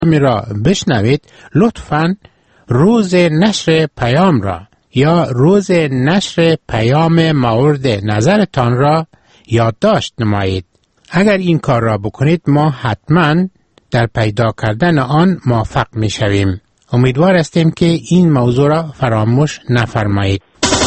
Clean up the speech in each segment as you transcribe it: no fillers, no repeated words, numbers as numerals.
را بشنوید لطفاً روز نشر پیام را یا روز نشر پیام مورد نظرتان را یادداشت نمایید. اگر این کار را بکنید ما حتماً در پیدا کردن آن موفق می شویم. امیدوار هستیم که این موضوع را فراموش نفرمایید.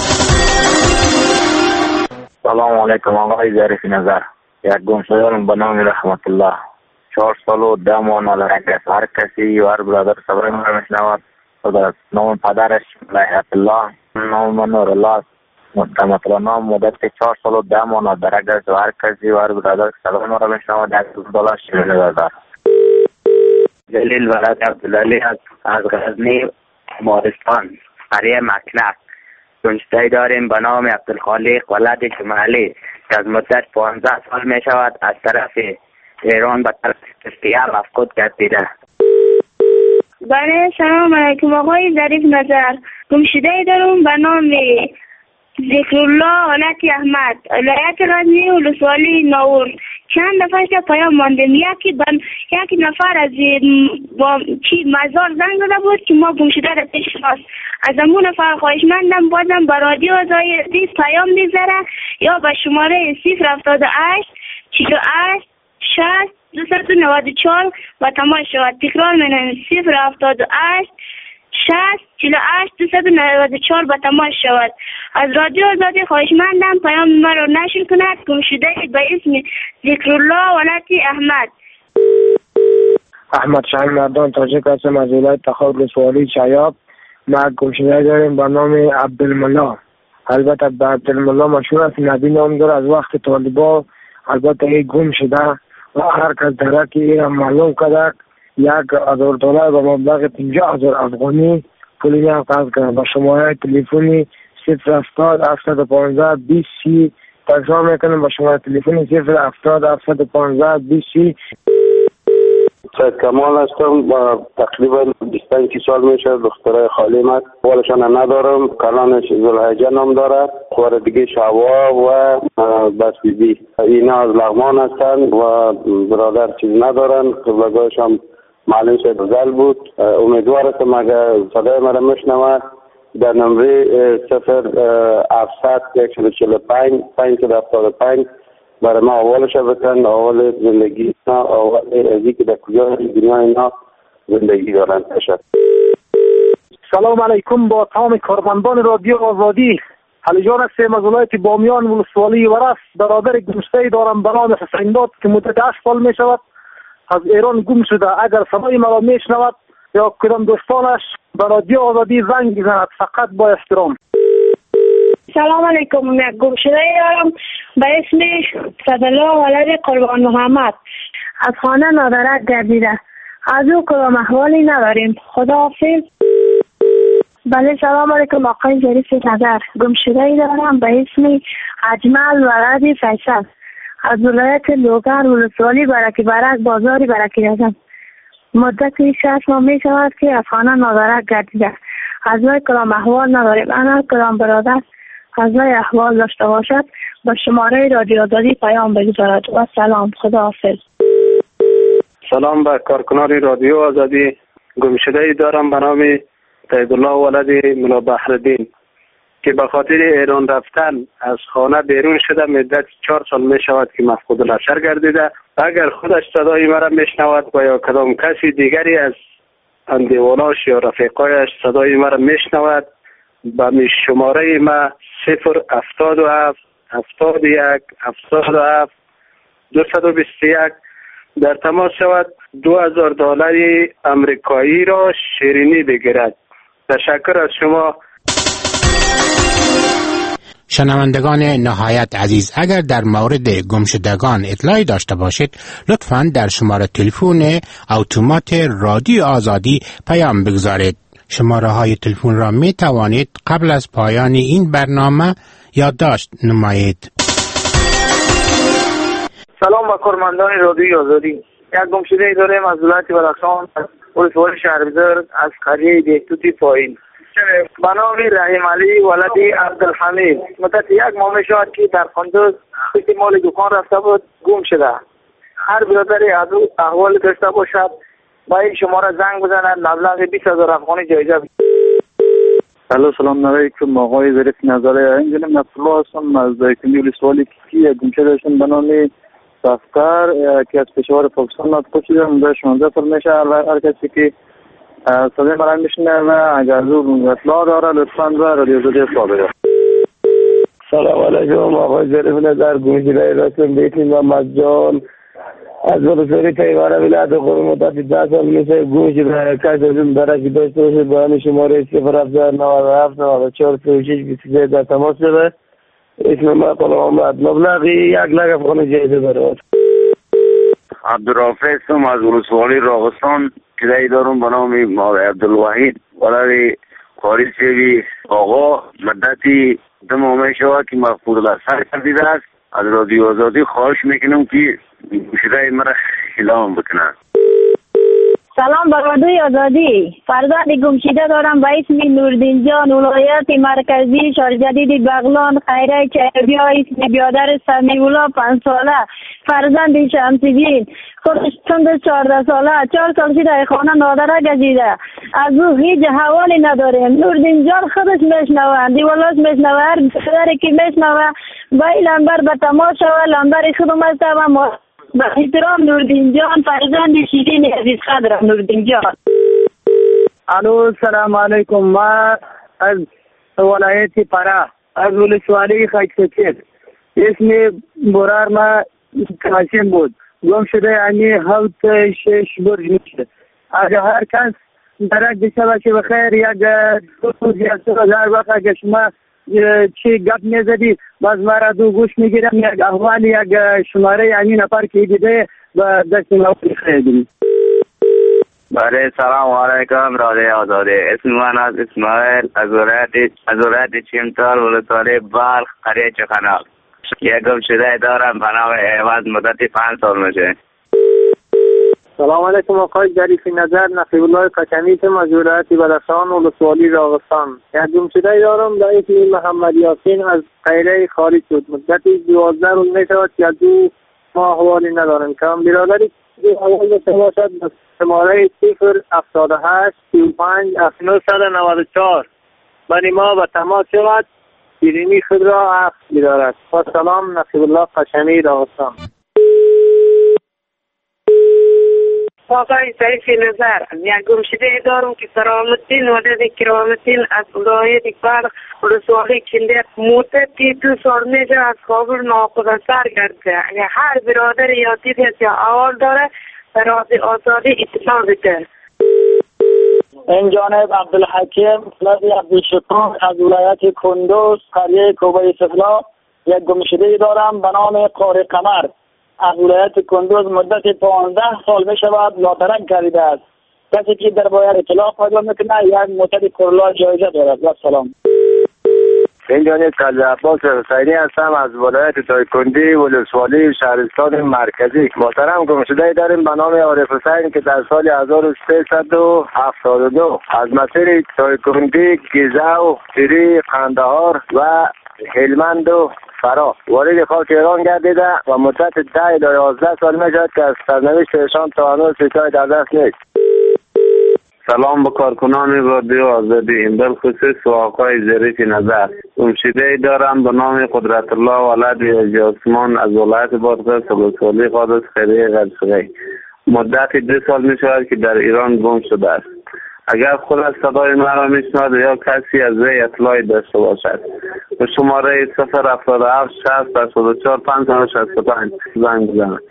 سلام علیکم آقای ظریف نظر. یک گمشده‌ام به نام رحمت الله 4 سال و 10 ماه دارد. هر کسی و هر برادر صبر ما را میشنود. خدا نام پدرش حیات الله، نام من نور الله مثلا نام مدت 4 سال و 10 ماه دارد. و هر کسی و هر برادر صبر ما را میشنود $100 شیرینی دارد. جلیل ولد عبدالعلی از غزنی مارستان قریه مکنک. گمشده داریم به نام عبدالخالق ولد جمالی که از مدت 15 سال می شود از طرف ایران به طرف ترکیه مفقود گردیده. بله سلام علیکم آقای ظریف نظر. گمشده دارم به نام ذکرالله ولد احمد ولایت غزنی ولسوالی ناور. چند دفعه پیام ماندیم. یکی نفر از مزار زنگ زده بود که ما گمشده را بشناس. از همون نفر خواهشمندم بازم به رادیو آزادی پیام بگذاره یا به شماره 078 48 60 294 و تماس شود. تکرار می‌کنم 078 60 48 294 به تماس شود. از رادیو آزادی خواهشمندم پیام مرا نشر کند. گمشده به اسم ذکرالله ولد احمد شاهین مردان تاجک هستم از ولایت تخار ولسوالی چیاب. ما گمشده داریم به نام عبدالملا. البته به عبدالملا مشهور است، نبی نام داره. از وقت طالبا البته این گم شده و هر کس درکی این معلوم کرده $1,000 به مبلغ 50,000 افغانی پولی هم قرض کرده. با شماره تلفنی 070 715 20 تکرار میکنم. با شماره تلفنی 070 715 20. سید کمال هستم. با تقریبا 25 سال میشه دخترای خالیم هست. والشان ندارم. کلانش ذوالحجه نام داره. خوار دیگه شوا و بس بیبی. اینا از لغمان هستن و برادر چیز ندارن. قبلگاهش هم معلم سید زل بود. امیدوار هستم اگر صدای مرا میشنوه در نمره 0700 145 575 برای ما اولش بکن. اول زندگی نا اول ازی که در کجا دنیا اینا زندگی دارن. تشکر. سلام علیکم با تمام کارمندان رادیو آزادی. علی جان هستم از ولایت بامیان ولسوالی ورس. برادر گمشده دارم به نام حسین داد که مدت 8 سال می شود از ایران گم شده. اگر صدای مرا می شنود یا کدام دوستانش به رادیو آزادی زنگ بزند فقط با احترام. سلام علیکم. یک گمشده دارم به اسم صدالله ولد قربان محمد از خانه نادرک گردیده. از او کدام احوالی نداریم. خداحافظ. بله سلام علیکم آقای ظریف نظر. گمشده دارم به اسم اجمل ولد فیصل از ولایت لوگر ولسوالی برک بازاری برکی هستم. مدت 6 ماه می شود که از خانه نادرک گردیده. از وی کدام احوال نداریم. انا کدام برادر از وی احوال داشته باشد به شماره رادیو آزادی پیام بگذارد. و سلام. خداحافظ. سلام به کارکنان رادیو آزادی. گمشده دارم به نام طیبالله ولد ملا بحرالدین که به خاطر ایران رفتن از خانه بیرون شده. مدت 4 سال می شود که مفقود البصر گردیده. اگر خودش صدای مرا میشنود و یا کدام کسی دیگری از اندیواناش یا رفیقایش صدای مرا میشنود به شماره ما 077 71 77 221 در تماس شود. $2,000 امریکایی را شیرینی بگیرد. تشکر از شما. شنوندگان نهایت عزیز، اگر در مورد گمشدگان اطلاعی داشته باشید لطفاً در شماره تلفن اتومات رادیو آزادی پیام بگذارید. شماره های تلفن را می توانید قبل از پایان این برنامه یادداشت نمایید. سلام با کارمندان رادیو آزادی. یک گمشده داریم از ولایت بدخشان ولسوالی شهربزرگ از قریه بهتوتی پایین به نام رحیم علی ولد عبدالحمید. مدت 1 ماه می شود که در قندوز پیش مال دکان رفته بود گم شده. هر برادری از او احوال داشته باشد با این شماره زنگ بزنن مبلغ 20,000 افغانی جایزه. الو سلام علیکم آقای ظریف نظر انجل نصرالله هستم از کمیول سوالی که گمشده داشتم به نام سفتر که از پشاور پاکستان نطقه شدم به 16 سال میشه. هر کسی که صدای مرا میشنه و اگر اطلاع داره لطفاً به رادیو آزادی اطلاع بده. سلام علیکم آقای ظریف نظر گمشده رسم بیتی محمد جان از ولسوالی پیواره ولایت قم مدت 10 سال میشه گمشده. کسی از این درکی داشته باشه بیان شماره 07097943623 در تماس شده. اسم ما غلام محمد مبلغی 1,00,000 افغانی جایزه داره. عبدالرافع هستم از ولسوالی راغستان. کدایی دارم به نام عبدالوحید ولای خارج سیوی آقا مدتی 2 ماه شود که مفقود الاثر کردیده است. از رادیو آزادی خواهش میکنم که گوشیده مرا اعلام بکنن. سلام به رادیو آزادی. فرزند گمشده دارم به اسم نوردین جان ولایت مرکزی شهر جدید بغلان خیره چهبیا. اسم بیادر سمیولا 5 ساله فرزند شمس‌دین خودش تند 14 ساله 4 سال شده خانه نادره گزیده. از او هیچ حوالی نداریم. نوردین جان خودش میشنوه دیولاش میشنوه هر پدری که میشنوه با این لنبر به تماس شوه لنبر خودم است و ما با احترام نوردین جان فرزند شیرین عزیز قدرم نوردین جان. الو سلام علیکم. ما از ولایت پرا از ولسوالی خاکسچر اسم برار ما قاسم بود. گم شده یعنی 7-6 برج میشه. اگر هر کس درک بشه باشه بخیر یک روز یا 3,000 وقت اگر شما چی گپ میزدی باز مرا دو گوش میگیرم یک احوال یک شماره یعنی نفر که دیده و دست ما خیلی. بله سلام علیکم رادیو آزادی. اسم من از اسماعیل از ولایت چیمتار ولسوالی بلخ قریه چخنال. یک گمشده دارم به نام عوض مدت 5 سال میشه. سلام علیکم آقای ظریف نظر نقیب الله قشمی از ولایت بدخشان ولسوالی راغستان. یک گمشده دارم به اسم محمد یاسین از خیره خارج شد. مدت 12 روز میشود که از او ما حوالی ندارم. کام برادری که حوال داشته باشد به شماره 078 35 994 بنی ما به تماس شود شیرینی خود را عفو بدارد. با سلام نقیب الله قشمی راغستان. آقای ظریف نظر یک گمشده دارم که سلامتین ولد کرامتین از ولایت بلخ ولسوالی کنده مدتی 2 سال میشه از کابل ناخدا سر گرفته. اگر هر برادر یا دیدیست یا اول داره به رادیو آزادی اطلاع بده. این جانب عبدالحکیم فلادی عبدالشکور از ولایت کندوز قریه کوبه سفلا یک گمشده دارم به نام قاری قمر از ولایت کندوز مدت 15 سال می شود لاترک کردیده است. کسی که در باید اطلاع پیدا میکنه یک موتر کرولا جایزه دارد. و سلام. این جانب کلب عباس حسینی هستم از ولایت دایکندی ولسوالی شهرستان مرکزی. محترم گمشده داریم به نام عارف حسین که در سال 1372 از مسیر دایکندی گیزه و تیری قندهار و هلمند و فرا وارد خاک ایران گردیده و مدت 10 تا 11 سال میشود که از سرنوشت ایشان تا هنوز چیزی در دست نیست. سلام به کارکنان رادیو آزادی. این بالخصوص آقای ظریف نظر گمشده دارم به نام قدرت الله ولد جاسمان از ولایت بادغیس ولسوالی قادس خیریه غرسقی. مدت 2 سال میشود که در ایران گم شده است. اگر خود از صدای مرا میشنود یا کسی از وی اطلاعی داشته باشد به شماره 077 60 565 زنگ بزنید.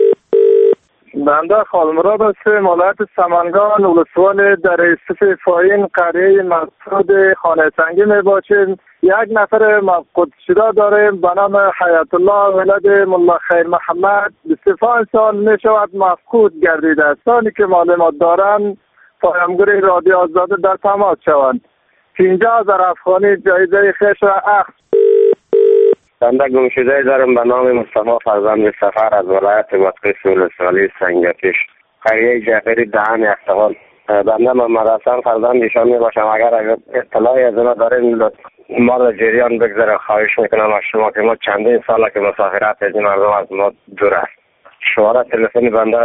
بنده خالمراد هستم ولایت سمنگان ولسوالی در استف فاین قریه مسعود خانه سنگی میباشیم. یک نفر مفقود شده داریم به نام حیات الله ولد ملا خیر محمد 25 سال میشود مفقود گردیده است. ثانی که معلومات دارند پیامگری رادیو آزادی در تماس شوند. 50,000 افغانی جایزه خویش را اخذ. بنده گمشده دارم به نام مصطفی فرزند سفر از ولایت بادغیس ولسوالی سنگکش قریه جعفری دهن افتقال. بنده محمد حسن فرزند ایشان می باشم. اگر اطلاعی از اونا دارین ما را جریان بگذاره خواهش میکنم از شما که ما چندین ساله که مسافرت از این مردم از ما دور است. شماره تلفن بنده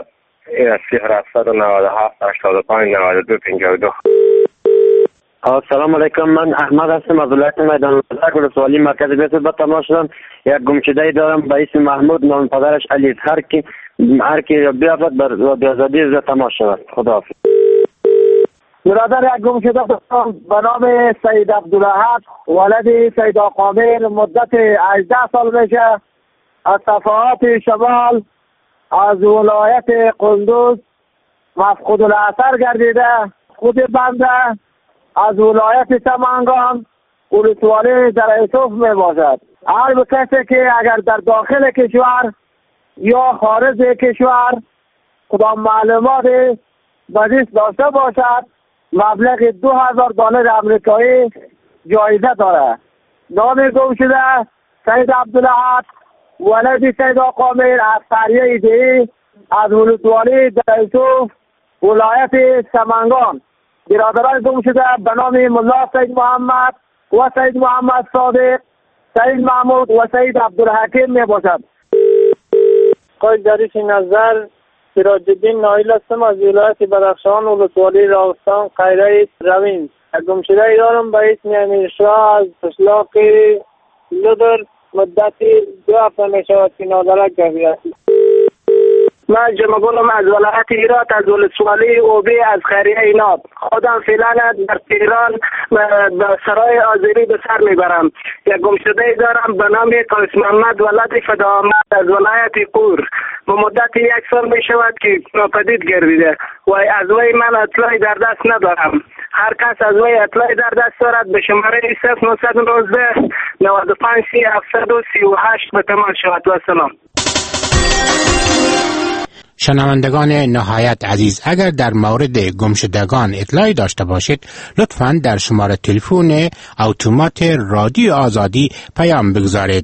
097859252. السلام علیکم، من احمد هستم از ولایت میدان وزارت ولسوالی مرکز بیت به تماس شدم. یک گمشده دارم به اسم محمود، نام پدرش علی. هر کی بیابد بر رادیو آزادی ز تماس شود. خداحافظ. برادر یک گمشده دارم به نام سید عبدالاحد ولد سید آقامیر، مدت 18 سال میشه، از صفحات شمال از ولایت قندوز مفقود الاثر گردیده. خود بنده از ولایت سمنگان ولسوالی در یوسف می باشد. هر کسی که اگر در داخل کشور یا خارج کشور کدام معلومات بزیست داشته باشد، مبلغ $2000 امریکایی جایزه داره. نام گم شده سید عبدالاحد ولد سید آقامیر از قریه دی از ولسوالی در یوسف ولایت سمنگان. برادران گم شده به نام ملا سید محمد و سید محمد صادق، سید محمود و سید عبدالحکیم می باشد. قاید ظریف نظر سراج الدین نایل هستم از ولایت بدخشان ولسوالی راستان قریه روین. گم شده دارم به اسم امیرشاه از قشلاق لدر، مدتی 2 هفته می شود که نادرک گردیده است. من جمعگلم از ولایت هرات از ولسوالی اوبی از خیریه ایناب. خودم فعلا در تهران به سرای آذری به سر میبرم. یک گمشده دارم به نام قیس محمد ولد فداآمد از ولایت قور. به مدت 1 سال می شود که ناپدید گردیده و از وی من اطلاعی در دست ندارم. هر کس از وی اطلاعی در دست دارد به شماره 0919 95 738 به تماس شود. و سلام. شنوندگان نهایت عزیز، اگر در مورد گمشدگان اطلاعی داشته باشید لطفاً در شماره تلفن اتومات رادیو آزادی پیام بگذارید.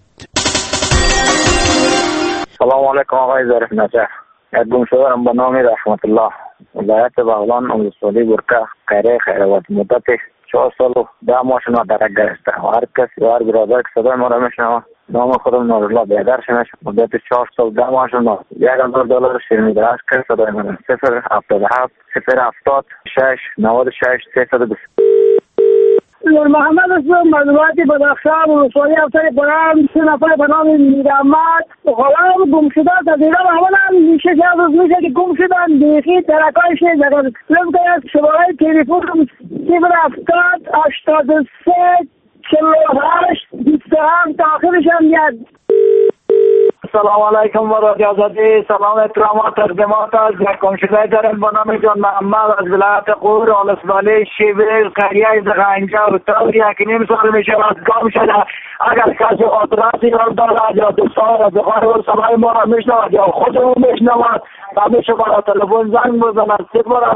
سلام علیکم آقای ظریف نجار. یک گمشده دارم به نام رحمت الله، ولایت بغلان ولسوالی برکه قریه خیروات. مدت 4 سال و 10 ماه نادرک گرفته. هر کسی و هر برادر که صدای ما را میشنوه نام خودم نورالله بیدر شمش. مدت 4 سال 10 ماه $1000 شیرینی درست کرد. صدای من 077 070 6 96 320. نور محمد اسم از ولایت بدخشان ولسوالی افسر برام 3 نفر به نام میرحمد غلام گم شده از ایران آمدن. میشه چند روز میشه که گم شدن. بیخی ترکایش اگر لطفا از شماره تلفن 070 83 48 27 آخرش هم میاد. سلام علیکم و رادیو آزادی. سلام احترامات تقدیمات از یک گمشده دارم به نام جان محمد از ولایت قور ولسوالی شیبر قریه زغنجه و طور 1.5 سال میشه از گم شده. اگر کسی اطراسی را دارد یا دوستان رفیقان و سمای ما را میشنود یا خود او میشنود همیشه برای تلفن زنگ بزند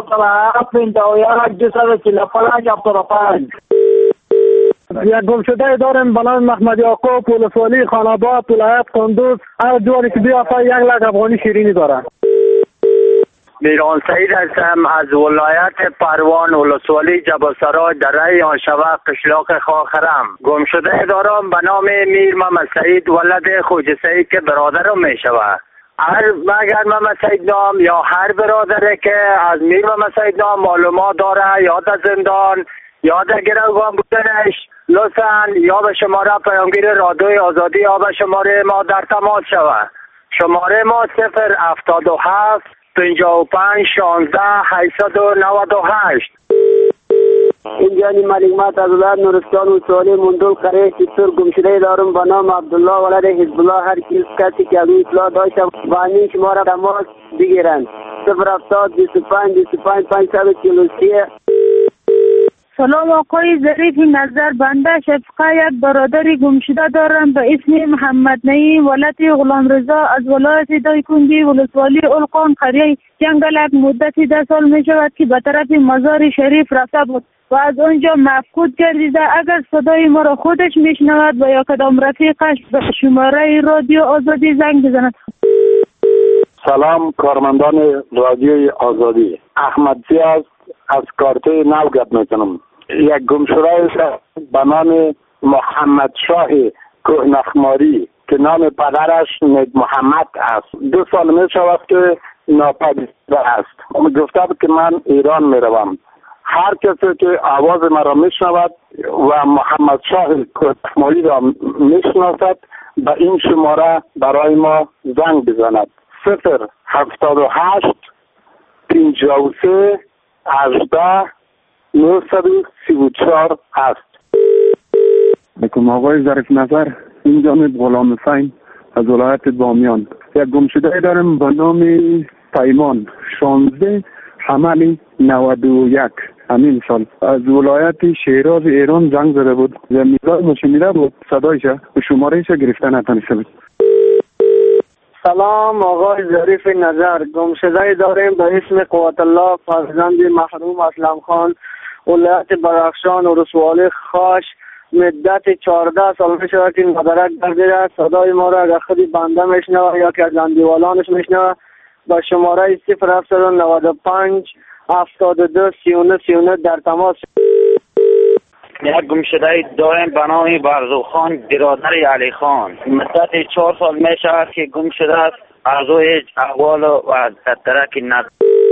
077 یک گمشده دارم به نام محمد یعقوب ولسوالی خاناباد ولایت قندوز. هر جوری که بیافته 1 لک افغانی شیرینی داره. میران سعید هستم از ولایت پروان ولسوالی جبلسرای دره آنشوق قشلاق خاخرم. گمشده دارم به نام میر محمد سعید ولد خوجه سعید که برادرم می شود. اگر محمد سعید نام یا هر برادره که از میر محمد سعید نام معلومات داره یا در زندان یا در گروگان بودنش لطفاً یا به شماره پیامگیر رادیو آزادی یا به شماره ما در تماس شود. شماره ما 077 55 16 898. اینجا معلومات از ولایت نورستان ولسوالی مندل قریه کیسور گمشده دارم به نام عبدالله ولد حزب الله. هر کسی که از اطلاع داشته با همین شماره تماس بگیرند 070 25 25 543. سلام آقای ظریف نظر، بنده شفقه یک برادری گمشده دارم به اسم محمد نعیم ولد غلام رضا از ولایت دایکنډي ولسوالی القان قریه جنگلک. مدتی 10 سال می شود که به طرف مزار شریف رفته بود و از آنجا مفقود گردیده. اگر صدای ما را خودش میشنود و یا کدام رفیقش به شماره رادیو آزادی زنگ بزند. سلام کارمندان رادیوی آزادی، احمد زیاد از کارته نو گپ میکنم. یک گمشده به نام محمد شاه کوهنخماری که نام پدرش محمد است. 2 سال می شود که ناپدید است. گفته بود که من ایران میروم. هر کسی که آواز مرا میشنود و محمد شاه کوهستانی را میشناسد به این شماره برای ما زنگ بزند. 078 53 18 934 است. بکم آقای ظریف نظر، این جانب غلام حسین از ولایت بامیان. یک گمشده دارم به نام پیمان 16 حمل 91 همین سال از ولایت شیراز ایران زنگ زده بود. میزای مشمیده بود، صدایش و شمارهش گرفته نتونسته بود. سلام آقای ظریف نظر، گمشده داریم به اسم قوت الله فرزند محروم اسلم خان، ولایت بدخشان و رسوالی خاش. مدت 14 سال می شود که مدرک گردیده. صدای ما را اگر خودی بنده میشنوه یا که از اندیوالانش میشنوه با شماره 0795 72 39 39 در تماس. یک گمشده داریم به نام برزو خان برادر علی خان. مدت 4 سال می شود که گم شده است. از او هیچ احوال و ترک ندارد.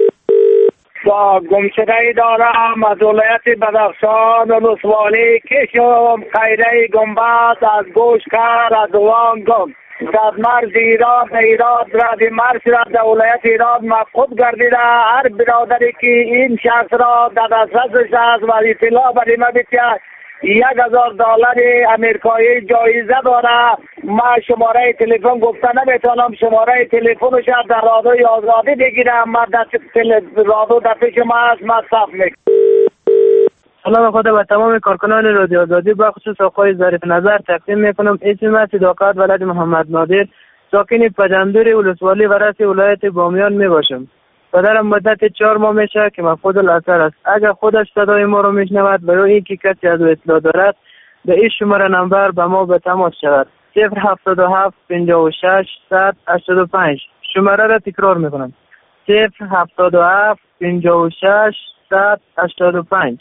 گمشده دارم از ولایت بدخشان و رسوالی کشم خیره گنبد از گوشکر از وانگم از مرز ایران رد مرز را در ولایت ایران مفقود گردیده. هر برادری که این شخص را در دسترسش است و اطلاع بر ما بتید $1,000 امریکایی جایزه داره. من شماره تلفن گفته نمیتونم، شماره تلفنش در رادیوی آزادی بگیرم. من رادیو در پیش ما هست، من صف میکنم. سلام خدا به تمام کارکنان رادیو آزادی با خصوص آقای ظریف نظر تقدیم میکنم. اسم من صداقت ولد محمد نادر، ساکن پجندور ولسوالی ورس ولایت بامیان میباشم. پدرم مدت 4 ماه میشه که مفقود الاثر است. اگر خودش صدای ما رو میشنود و یا اینکه کسی از او اطلاع دارد به این شماره نمبر به ما به تماس شود. 077 56 185. شماره را تکرار میکنم. 077 56 185.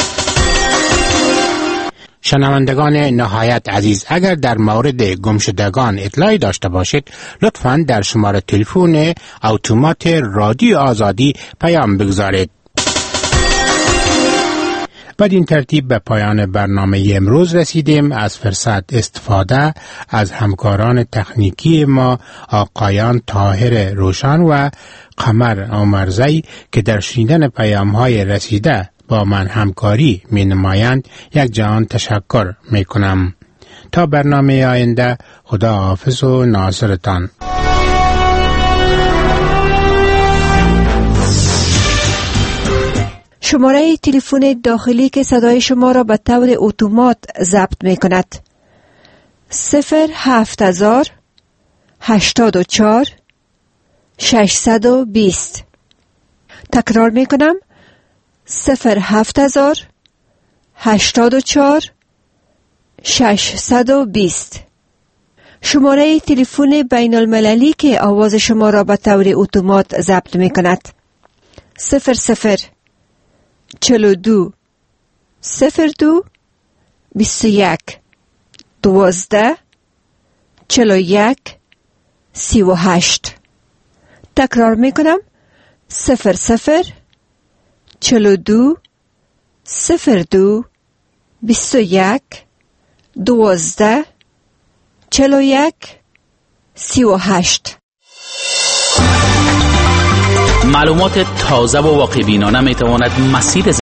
شنوندگان نهایت عزیز، اگر در مورد گمشدگان اطلاعی داشته باشید لطفاً در شماره تلفن اتومات رادیو آزادی پیام بگذارید. بدین ترتیب به پایان برنامه امروز رسیدیم. از فرصت استفاده از همکاران تکنیکی ما آقایان طاهر روشن و قمر عمرزی که در شنیدن پیام‌های رسیده با من همکاری می نمایند یک جهان تشکر می کنم. تا برنامه آینده، خدا حافظ و ناصرتان. شماره تلفن داخلی که صدای شما را به طور اتومات ضبط می کند 07000 84 620. تکرار می کنم 07000 84 620. شماره تلفن بین المللی که آواز شما را به طور اتومات ضبط می کند 00 42 02 21 12 41 38. تکرار می کنم 00 42 02 21 12 41 38. معلومات تازه و واقع‌بینانه میتواند مسیر